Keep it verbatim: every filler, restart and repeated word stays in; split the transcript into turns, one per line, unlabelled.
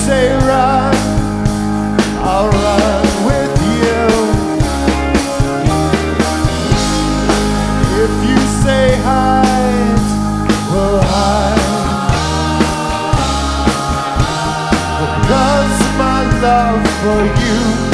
say run, I'll run with you. If you say hide, we'll hide. Because my love for you